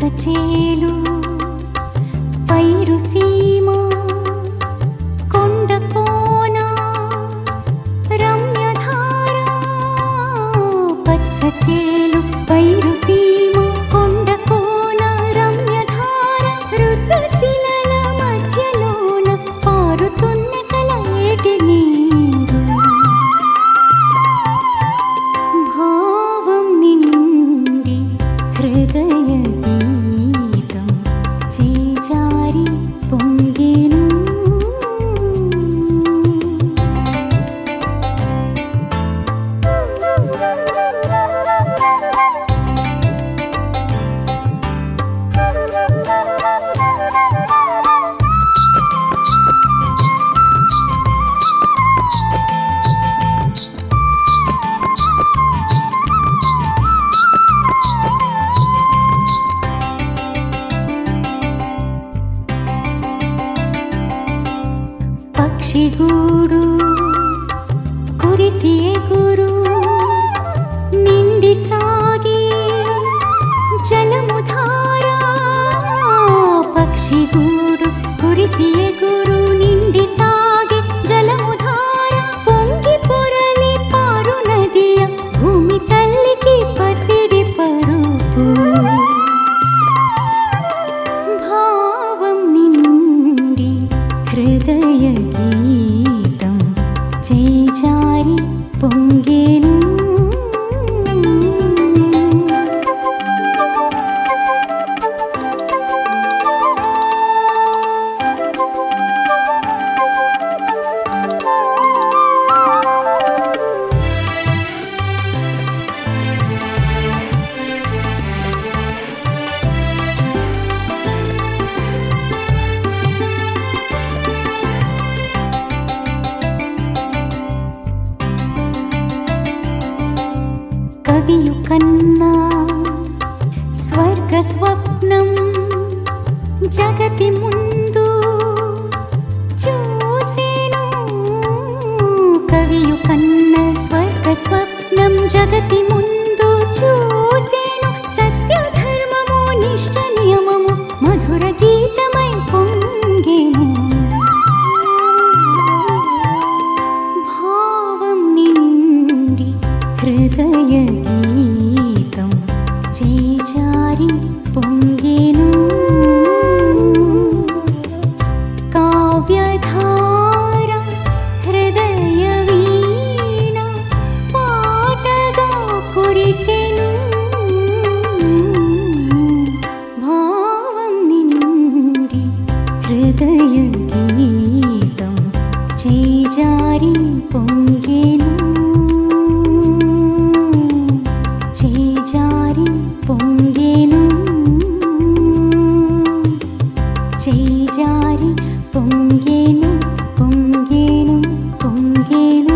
చేలు పైరు సీమ కొండ కోన రమ్యధార పచ్చ చేలు పైరు సీమ కొండ కోన రమ్యధార రుద్రశిలల మధ్యలోన పారుతున్న సలయేటి నీరు భావం నిండి హృదయ గీతం చేజారి పొంగెను పక్షిగూడు కురిసి ఎగురు నిండి సాగి జలముధార పక్షిగూడు కురిసి ఎగురు నిండి సాగి జలముధార పొంగి పొరలి పారు నదియ భూమి తల్లికి పసిడి పరుపు భావం నిండి హృదయ గీతం చేజారి పొంగెను కవియు కన్నా స్వర్గ స్వప్నం జగతి ముందు చూసేను కవియు కన్నా స్వర్గ స్వప్నం జగతి ముందు చూసేను సత్య ధర్మము నిష్ట నియమము మధుర గీతమై పొంగెను భావం నిండి హృదయ గీతం చేజారి పొంగెను కావ్యధార హృదయ వీణ పాటగా కురిసెను భావం నిండి హృదయ గీతం చేజారి పొంగెను చేజారి పొంగెను చేజారి పొంగెను పొంగెను పొంగెను